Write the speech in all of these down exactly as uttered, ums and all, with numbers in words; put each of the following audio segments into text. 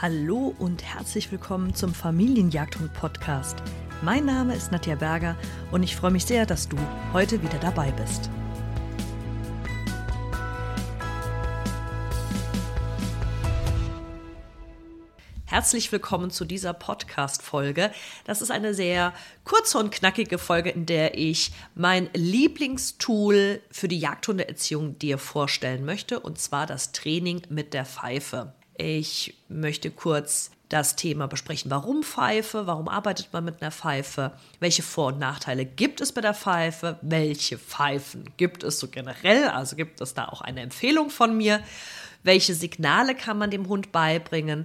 Hallo und herzlich willkommen zum Familienjagdhund-Podcast. Mein Name ist Nadja Berger und ich freue mich sehr, dass du heute wieder dabei bist. Herzlich willkommen zu dieser Podcast-Folge. Das ist eine sehr kurze und knackige Folge, in der ich mein Lieblingstool für die Jagdhundeerziehung dir vorstellen möchte, und zwar das Training mit der Pfeife. Ich möchte kurz das Thema besprechen. Warum Pfeife? Warum arbeitet man mit einer Pfeife? Welche Vor- und Nachteile gibt es bei der Pfeife? Welche Pfeifen gibt es so generell? Also gibt es da auch eine Empfehlung von mir? Welche Signale kann man dem Hund beibringen?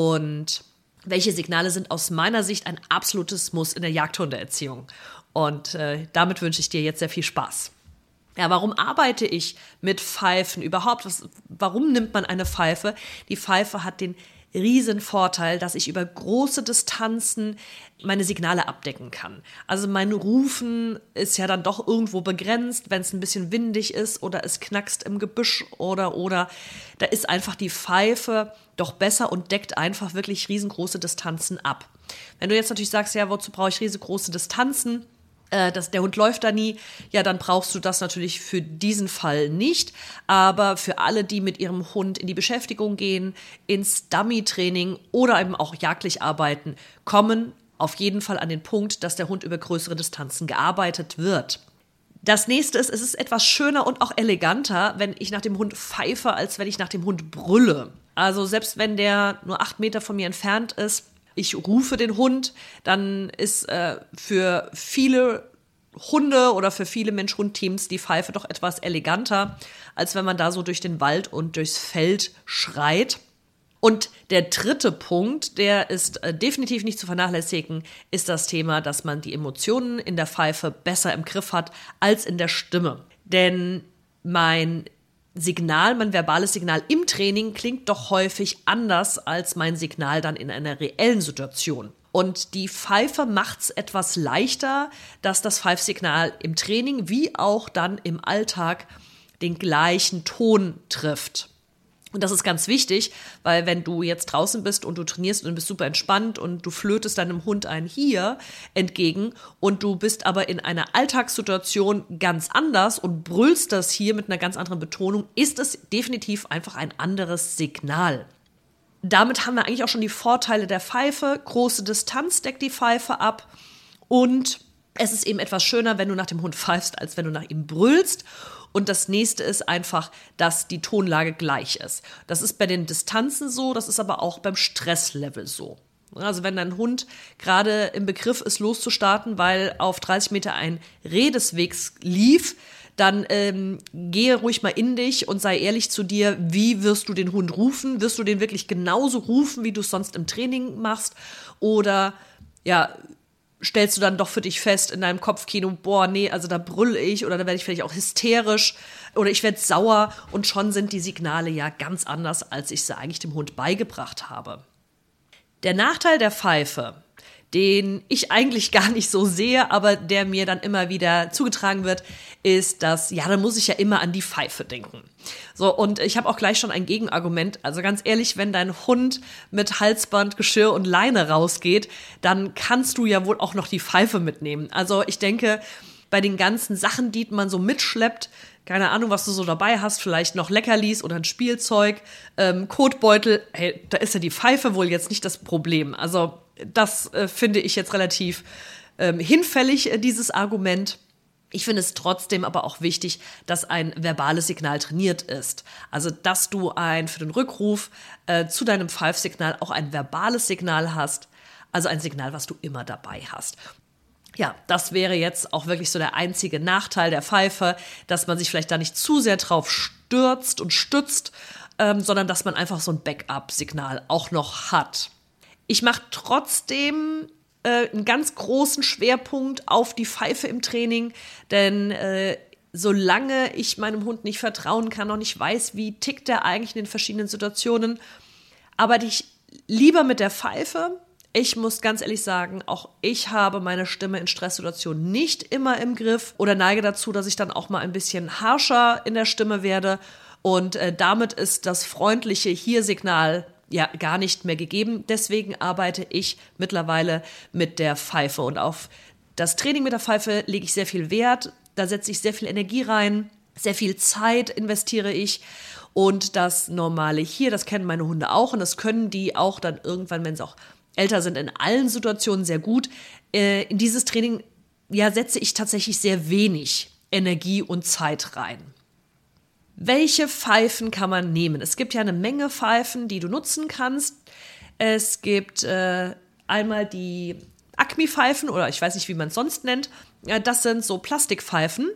Und welche Signale sind aus meiner Sicht ein absolutes Muss in der Jagdhundeerziehung? Und äh, damit wünsche ich dir jetzt sehr viel Spaß. Ja, warum arbeite ich mit Pfeifen überhaupt? Was, warum nimmt man eine Pfeife? Die Pfeife hat den riesen Vorteil, dass ich über große Distanzen meine Signale abdecken kann. Also mein Rufen ist ja dann doch irgendwo begrenzt, wenn es ein bisschen windig ist oder es knackst im Gebüsch oder, oder. Da ist einfach die Pfeife doch besser und deckt einfach wirklich riesengroße Distanzen ab. Wenn du jetzt natürlich sagst, ja, wozu brauche ich riesengroße Distanzen? Dass der Hund läuft da nie, ja, dann brauchst du das natürlich für diesen Fall nicht. Aber für alle, die mit ihrem Hund in die Beschäftigung gehen, ins Dummy-Training oder eben auch jagdlich arbeiten, kommen auf jeden Fall an den Punkt, dass der Hund über größere Distanzen gearbeitet wird. Das nächste ist, es ist etwas schöner und auch eleganter, wenn ich nach dem Hund pfeife, als wenn ich nach dem Hund brülle. Also selbst wenn der nur acht Meter von mir entfernt ist, ich rufe den Hund, dann ist äh, für viele Hunde oder für viele Mensch-Hund-Teams die Pfeife doch etwas eleganter, als wenn man da so durch den Wald und durchs Feld schreit. Und der dritte Punkt, der ist äh, definitiv nicht zu vernachlässigen, ist das Thema, dass man die Emotionen in der Pfeife besser im Griff hat als in der Stimme. Denn mein Signal, mein verbales Signal im Training klingt doch häufig anders als mein Signal dann in einer reellen Situation. Und die Pfeife macht es etwas leichter, dass das Pfeifsignal im Training wie auch dann im Alltag den gleichen Ton trifft. Und das ist ganz wichtig, weil wenn du jetzt draußen bist und du trainierst und bist super entspannt und du flötest deinem Hund ein Hier entgegen und du bist aber in einer Alltagssituation ganz anders und brüllst das hier mit einer ganz anderen Betonung, ist es definitiv einfach ein anderes Signal. Damit haben wir eigentlich auch schon die Vorteile der Pfeife. Große Distanz deckt die Pfeife ab und es ist eben etwas schöner, wenn du nach dem Hund pfeifst, als wenn du nach ihm brüllst. Und das nächste ist einfach, dass die Tonlage gleich ist. Das ist bei den Distanzen so, das ist aber auch beim Stresslevel so. Also wenn dein Hund gerade im Begriff ist, loszustarten, weil auf dreißig Meter ein Redesweg lief, dann ähm, gehe ruhig mal in dich und sei ehrlich zu dir, wie wirst du den Hund rufen? Wirst du den wirklich genauso rufen, wie du es sonst im Training machst? Oder ja, stellst du dann doch für dich fest in deinem Kopfkino, boah, nee, also da brülle ich oder da werde ich vielleicht auch hysterisch oder ich werde sauer und schon sind die Signale ja ganz anders, als ich sie eigentlich dem Hund beigebracht habe. Der Nachteil der Pfeife, den ich eigentlich gar nicht so sehe, aber der mir dann immer wieder zugetragen wird, ist, dass, ja, dann muss ich ja immer an die Pfeife denken. So, und ich habe auch gleich schon ein Gegenargument. Also ganz ehrlich, wenn dein Hund mit Halsband, Geschirr und Leine rausgeht, dann kannst du ja wohl auch noch die Pfeife mitnehmen. Also ich denke, bei den ganzen Sachen, die man so mitschleppt, keine Ahnung, was du so dabei hast, vielleicht noch Leckerlis oder ein Spielzeug, ähm, Kotbeutel, hey, da ist ja die Pfeife wohl jetzt nicht das Problem. Also das äh, finde ich jetzt relativ ähm, hinfällig, äh, dieses Argument. Ich finde es trotzdem aber auch wichtig, dass ein verbales Signal trainiert ist. Also, dass du ein für den Rückruf äh, zu deinem Pfeifsignal auch ein verbales Signal hast. Also ein Signal, was du immer dabei hast. Ja, das wäre jetzt auch wirklich so der einzige Nachteil der Pfeife, dass man sich vielleicht da nicht zu sehr drauf stürzt und stützt, ähm, sondern dass man einfach so ein Backup-Signal auch noch hat. Ich mache trotzdem äh, einen ganz großen Schwerpunkt auf die Pfeife im Training, denn äh, solange ich meinem Hund nicht vertrauen kann und nicht weiß, wie tickt er eigentlich in den verschiedenen Situationen, arbeite ich lieber mit der Pfeife. Ich muss ganz ehrlich sagen, auch ich habe meine Stimme in Stresssituationen nicht immer im Griff oder neige dazu, dass ich dann auch mal ein bisschen harscher in der Stimme werde. Und äh, damit ist das freundliche Hier-Signal ja gar nicht mehr gegeben. Deswegen arbeite ich mittlerweile mit der Pfeife. Und auf das Training mit der Pfeife lege ich sehr viel Wert. Da setze ich sehr viel Energie rein, sehr viel Zeit investiere ich. Und das Normale hier, das kennen meine Hunde auch. Und das können die auch dann irgendwann, wenn sie auch älter sind, in allen Situationen sehr gut. Äh, in dieses Training ja, setze ich tatsächlich sehr wenig Energie und Zeit rein. Welche Pfeifen kann man nehmen? Es gibt ja eine Menge Pfeifen, die du nutzen kannst. Es gibt äh, einmal die Acme-Pfeifen oder ich weiß nicht, wie man es sonst nennt. Äh, das sind so Plastikpfeifen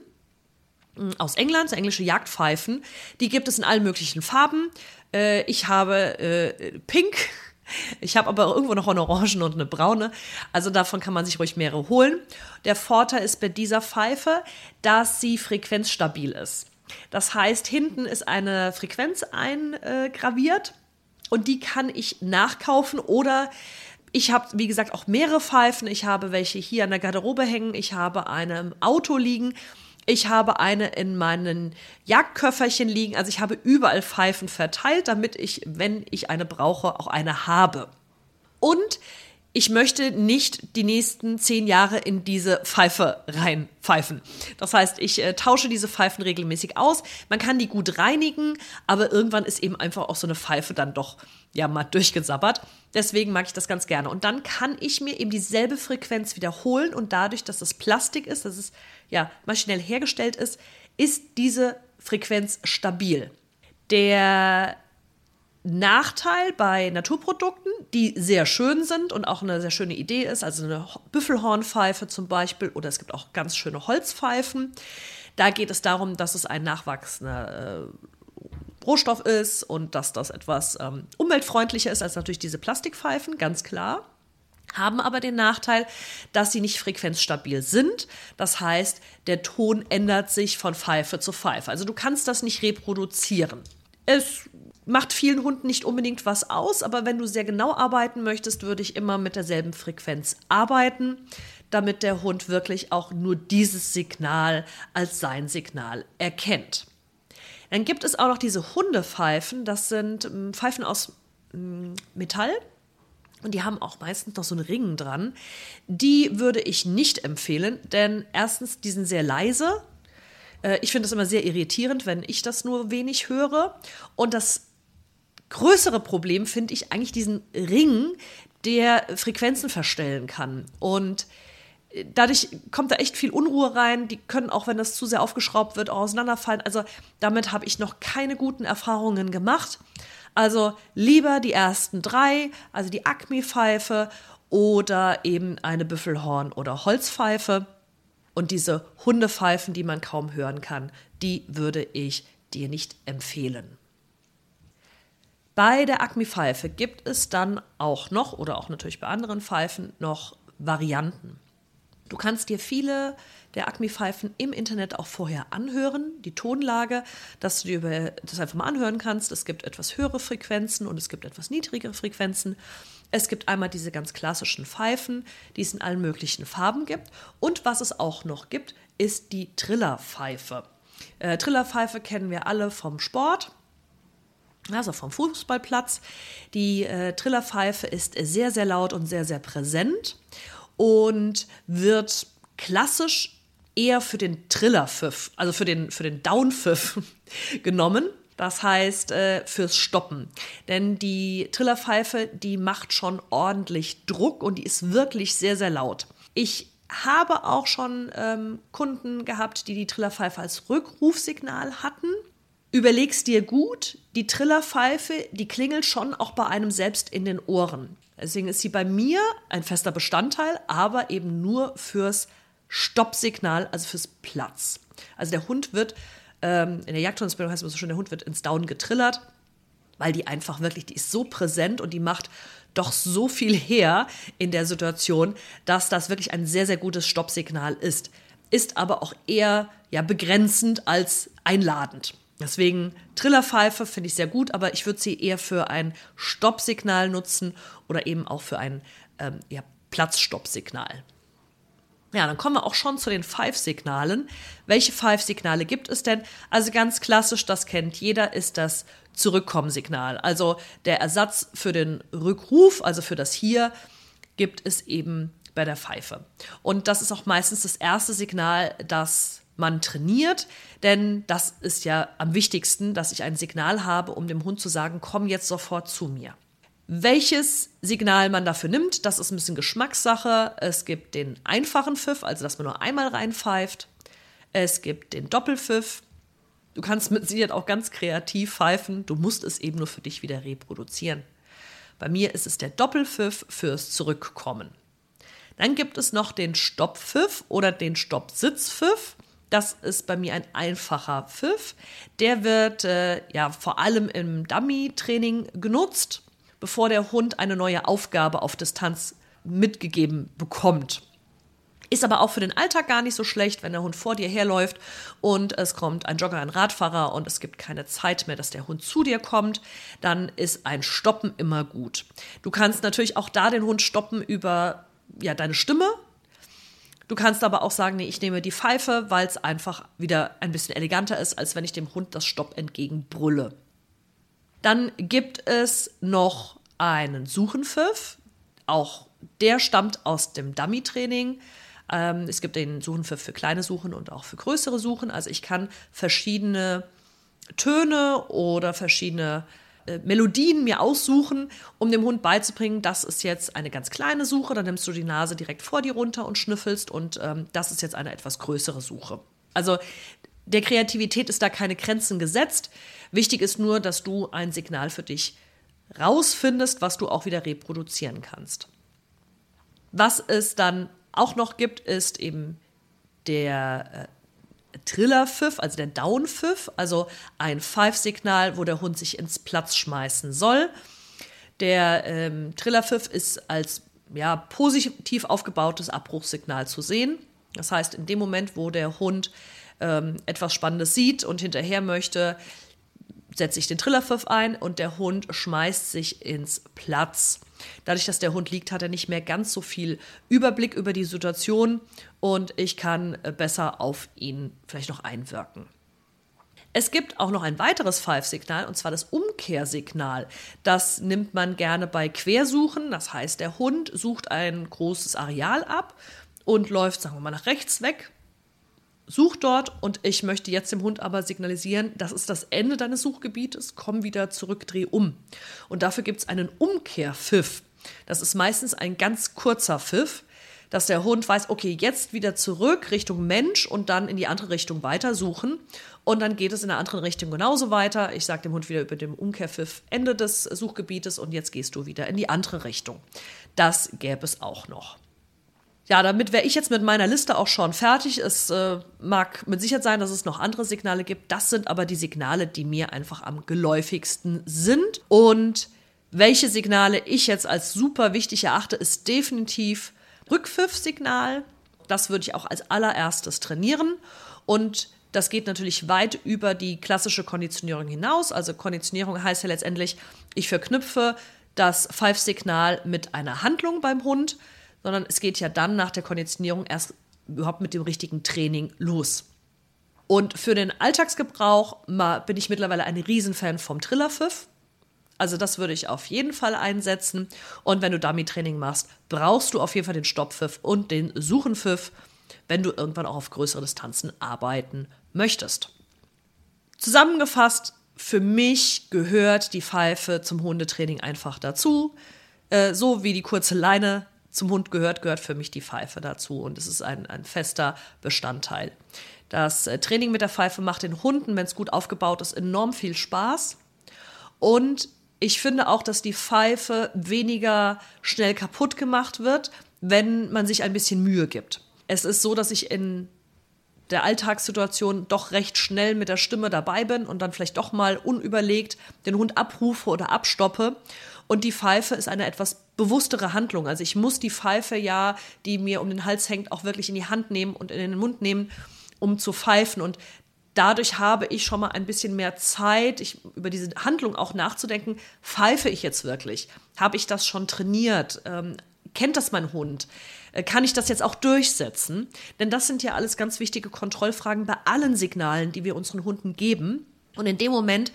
aus England, so englische Jagdpfeifen. Die gibt es in allen möglichen Farben. Äh, ich habe äh, Pink. Ich habe aber irgendwo noch eine Orange und eine Braune. Also davon kann man sich ruhig mehrere holen. Der Vorteil ist bei dieser Pfeife, dass sie frequenzstabil ist. Das heißt, hinten ist eine Frequenz eingraviert und die kann ich nachkaufen oder ich habe, wie gesagt, auch mehrere Pfeifen. Ich habe welche hier an der Garderobe hängen. Ich habe eine im Auto liegen. Ich habe eine in meinen Jagdköfferchen liegen. Also ich habe überall Pfeifen verteilt, damit ich, wenn ich eine brauche, auch eine habe. Und ich möchte nicht die nächsten zehn Jahre in diese Pfeife reinpfeifen. Das heißt, ich äh, tausche diese Pfeifen regelmäßig aus. Man kann die gut reinigen, aber irgendwann ist eben einfach auch so eine Pfeife dann doch ja mal durchgesabbert. Deswegen mag ich das ganz gerne. Und dann kann ich mir eben dieselbe Frequenz wiederholen und dadurch, dass es Plastik ist, dass es ja maschinell hergestellt ist, ist diese Frequenz stabil. Der Nachteil bei Naturprodukten, die sehr schön sind und auch eine sehr schöne Idee ist, also eine Büffelhornpfeife zum Beispiel, oder es gibt auch ganz schöne Holzpfeifen. Da geht es darum, dass es ein nachwachsender äh, Rohstoff ist und dass das etwas ähm, umweltfreundlicher ist als natürlich diese Plastikpfeifen, ganz klar. Haben aber den Nachteil, dass sie nicht frequenzstabil sind. Das heißt, der Ton ändert sich von Pfeife zu Pfeife. Also du kannst das nicht reproduzieren. Es macht vielen Hunden nicht unbedingt was aus, aber wenn du sehr genau arbeiten möchtest, würde ich immer mit derselben Frequenz arbeiten, damit der Hund wirklich auch nur dieses Signal als sein Signal erkennt. Dann gibt es auch noch diese Hundepfeifen, das sind ähm, Pfeifen aus ähm, Metall und die haben auch meistens noch so einen Ring dran. Die würde ich nicht empfehlen, denn erstens, die sind sehr leise. Äh, ich finde es immer sehr irritierend, wenn ich das nur wenig höre. Und das größere Problem finde ich eigentlich diesen Ring, der Frequenzen verstellen kann. Und dadurch kommt da echt viel Unruhe rein. Die können auch, wenn das zu sehr aufgeschraubt wird, auch auseinanderfallen. Also damit habe ich noch keine guten Erfahrungen gemacht. Also lieber die ersten drei, also die Acme-Pfeife oder eben eine Büffelhorn- oder Holzpfeife. Und diese Hundepfeifen, die man kaum hören kann, die würde ich dir nicht empfehlen. Bei der Acme-Pfeife gibt es dann auch noch, oder auch natürlich bei anderen Pfeifen, noch Varianten. Du kannst dir viele der Acme-Pfeifen im Internet auch vorher anhören, die Tonlage, dass du dir das einfach mal anhören kannst. Es gibt etwas höhere Frequenzen und es gibt etwas niedrigere Frequenzen. Es gibt einmal diese ganz klassischen Pfeifen, die es in allen möglichen Farben gibt. Und was es auch noch gibt, ist die Trillerpfeife. Äh, Trillerpfeife kennen wir alle vom Sport. Also vom Fußballplatz. Die äh, Trillerpfeife ist sehr, sehr laut und sehr, sehr präsent und wird klassisch eher für den Trillerpfiff, also für den, für den Downpfiff genommen. Das heißt, äh, fürs Stoppen. Denn die Trillerpfeife, die macht schon ordentlich Druck und die ist wirklich sehr, sehr laut. Ich habe auch schon ähm, Kunden gehabt, die die Trillerpfeife als Rückrufsignal hatten. Überleg's dir gut, die Trillerpfeife, die klingelt schon auch bei einem selbst in den Ohren. Deswegen ist sie bei mir ein fester Bestandteil, aber eben nur fürs Stoppsignal, also fürs Platz. Also der Hund wird, ähm, in der Jagdhundausbildung heißt es so schön, der Hund wird ins Down getrillert, weil die einfach wirklich, die ist so präsent und die macht doch so viel her in der Situation, dass das wirklich ein sehr, sehr gutes Stoppsignal ist. Ist aber auch eher ja, begrenzend als einladend. Deswegen Trillerpfeife finde ich sehr gut, aber ich würde sie eher für ein Stoppsignal nutzen oder eben auch für ein ähm, ja, Platzstoppsignal. Ja, dann kommen wir auch schon zu den Pfeifsignalen. Welche Pfeifsignale gibt es denn? Also ganz klassisch, das kennt jeder, ist das Zurückkommen-Signal. Also der Ersatz für den Rückruf, also für das Hier, gibt es eben bei der Pfeife. Und das ist auch meistens das erste Signal, das man trainiert, denn das ist ja am wichtigsten, dass ich ein Signal habe, um dem Hund zu sagen, komm jetzt sofort zu mir. Welches Signal man dafür nimmt, das ist ein bisschen Geschmackssache. Es gibt den einfachen Pfiff, also dass man nur einmal reinpfeift. Es gibt den Doppelpfiff. Du kannst mit Sicherheit auch ganz kreativ pfeifen, du musst es eben nur für dich wieder reproduzieren. Bei mir ist es der Doppelpfiff fürs Zurückkommen. Dann gibt es noch den Stopppfiff oder den Stoppsitzpfiff. Das ist bei mir ein einfacher Pfiff. Der wird äh, ja vor allem im Dummy-Training genutzt, bevor der Hund eine neue Aufgabe auf Distanz mitgegeben bekommt. Ist aber auch für den Alltag gar nicht so schlecht, wenn der Hund vor dir herläuft und es kommt ein Jogger, ein Radfahrer und es gibt keine Zeit mehr, dass der Hund zu dir kommt, dann ist ein Stoppen immer gut. Du kannst natürlich auch da den Hund stoppen über ja, deine Stimme. Du kannst aber auch sagen, nee, ich nehme die Pfeife, weil es einfach wieder ein bisschen eleganter ist, als wenn ich dem Hund das Stopp entgegenbrülle. Dann gibt es noch einen Suchenpfiff. Auch der stammt aus dem Dummy-Training. Ähm, es gibt den Suchenpfiff für kleine Suchen und auch für größere Suchen. Also ich kann verschiedene Töne oder verschiedene äh, Melodien mir aussuchen, um dem Hund beizubringen, das ist jetzt eine ganz kleine Suche, dann nimmst du die Nase direkt vor dir runter und schnüffelst und ähm, das ist jetzt eine etwas größere Suche. Also der Kreativität ist da keine Grenzen gesetzt. Wichtig ist nur, dass du ein Signal für dich rausfindest, was du auch wieder reproduzieren kannst. Was es dann auch noch gibt, ist eben der äh, Trillerpfiff, also der Downpfiff, also ein Pfeifsignal, wo der Hund sich ins Platz schmeißen soll. Der ähm, Trillerpfiff ist als ja, positiv aufgebautes Abbruchssignal zu sehen. Das heißt, in dem Moment, wo der Hund ähm, etwas Spannendes sieht und hinterher möchte, setze ich den Trillerpfiff ein und der Hund schmeißt sich ins Platz. Dadurch, dass der Hund liegt, hat er nicht mehr ganz so viel Überblick über die Situation und ich kann besser auf ihn vielleicht noch einwirken. Es gibt auch noch ein weiteres Pfeifsignal und zwar das Umkehrsignal. Das nimmt man gerne bei Quersuchen. Das heißt, der Hund sucht ein großes Areal ab und läuft, sagen wir mal, nach rechts weg. Such dort und ich möchte jetzt dem Hund aber signalisieren, das ist das Ende deines Suchgebietes, komm wieder zurück, dreh um. Und dafür gibt es einen Umkehrpfiff. Das ist meistens ein ganz kurzer Pfiff, dass der Hund weiß, okay, jetzt wieder zurück Richtung Mensch und dann in die andere Richtung weiter suchen. Und dann geht es in der anderen Richtung genauso weiter. Ich sage dem Hund wieder über den Umkehrpfiff Ende des Suchgebietes und jetzt gehst du wieder in die andere Richtung. Das gäbe es auch noch. Ja, damit wäre ich jetzt mit meiner Liste auch schon fertig. Es äh, mag mit Sicherheit sein, dass es noch andere Signale gibt. Das sind aber die Signale, die mir einfach am geläufigsten sind. Und welche Signale ich jetzt als super wichtig erachte, ist definitiv Rückpfiff-Signal. Das würde ich auch als allererstes trainieren. Und das geht natürlich weit über die klassische Konditionierung hinaus. Also Konditionierung heißt ja letztendlich, ich verknüpfe das Pfeifsignal mit einer Handlung beim Hund, sondern es geht ja dann nach der Konditionierung erst überhaupt mit dem richtigen Training los. Und für den Alltagsgebrauch bin ich mittlerweile ein Riesenfan vom Trillerpfiff. Also das würde ich auf jeden Fall einsetzen. Und wenn du Dummy-Training machst, brauchst du auf jeden Fall den Stopppfiff und den Suchenpfiff, wenn du irgendwann auch auf größere Distanzen arbeiten möchtest. Zusammengefasst, für mich gehört die Pfeife zum Hundetraining einfach dazu. Äh, so wie die kurze Leine zum Hund gehört, gehört für mich die Pfeife dazu und es ist ein, ein fester Bestandteil. Das Training mit der Pfeife macht den Hunden, wenn es gut aufgebaut ist, enorm viel Spaß und ich finde auch, dass die Pfeife weniger schnell kaputt gemacht wird, wenn man sich ein bisschen Mühe gibt. Es ist so, dass ich in der Alltagssituation doch recht schnell mit der Stimme dabei bin und dann vielleicht doch mal unüberlegt den Hund abrufe oder abstoppe. Und die Pfeife ist eine etwas bewusstere Handlung. Also ich muss die Pfeife ja, die mir um den Hals hängt, auch wirklich in die Hand nehmen und in den Mund nehmen, um zu pfeifen. Und dadurch habe ich schon mal ein bisschen mehr Zeit, ich, über diese Handlung auch nachzudenken. Pfeife ich jetzt wirklich? Habe ich das schon trainiert? Ähm, kennt das mein Hund? Äh, kann ich das jetzt auch durchsetzen? Denn das sind ja alles ganz wichtige Kontrollfragen bei allen Signalen, die wir unseren Hunden geben. Und in dem Moment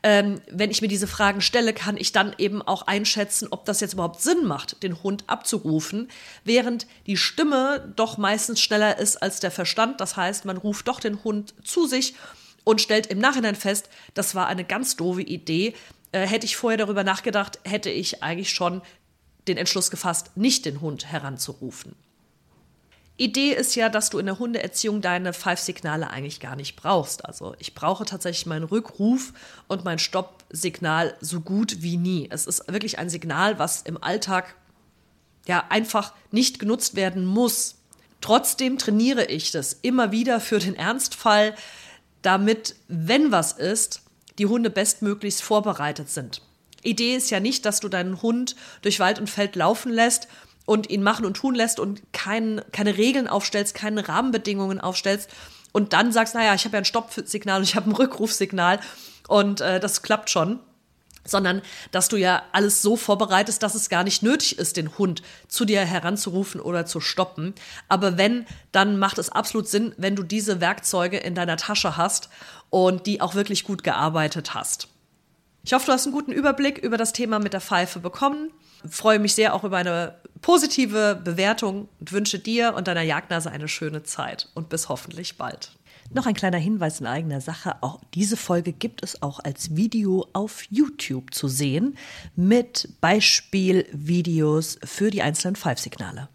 ähm, wenn ich mir diese Fragen stelle, kann ich dann eben auch einschätzen, ob das jetzt überhaupt Sinn macht, den Hund abzurufen, während die Stimme doch meistens schneller ist als der Verstand. Das heißt, man ruft doch den Hund zu sich und stellt im Nachhinein fest, das war eine ganz doofe Idee. Äh, hätte ich vorher darüber nachgedacht, hätte ich eigentlich schon den Entschluss gefasst, nicht den Hund heranzurufen. Idee ist ja, dass du in der Hundeerziehung deine Pfeifsignale eigentlich gar nicht brauchst. Also ich brauche tatsächlich meinen Rückruf und mein Stoppsignal so gut wie nie. Es ist wirklich ein Signal, was im Alltag ja einfach nicht genutzt werden muss. Trotzdem trainiere ich das immer wieder für den Ernstfall, damit, wenn was ist, die Hunde bestmöglichst vorbereitet sind. Idee ist ja nicht, dass du deinen Hund durch Wald und Feld laufen lässt und ihn machen und tun lässt und kein, keine Regeln aufstellst, keine Rahmenbedingungen aufstellst und dann sagst, naja, ich habe ja ein Stoppsignal und ich habe ein Rückrufsignal und äh, das klappt schon, sondern dass du ja alles so vorbereitest, dass es gar nicht nötig ist, den Hund zu dir heranzurufen oder zu stoppen. Aber wenn, dann macht es absolut Sinn, wenn du diese Werkzeuge in deiner Tasche hast und die auch wirklich gut gearbeitet hast. Ich hoffe, du hast einen guten Überblick über das Thema mit der Pfeife bekommen. Ich freue mich sehr auch über eine positive Bewertung und wünsche dir und deiner Jagdnase eine schöne Zeit und bis hoffentlich bald. Noch ein kleiner Hinweis in eigener Sache. Auch diese Folge gibt es auch als Video auf YouTube zu sehen mit Beispielvideos für die einzelnen Pfeifsignale.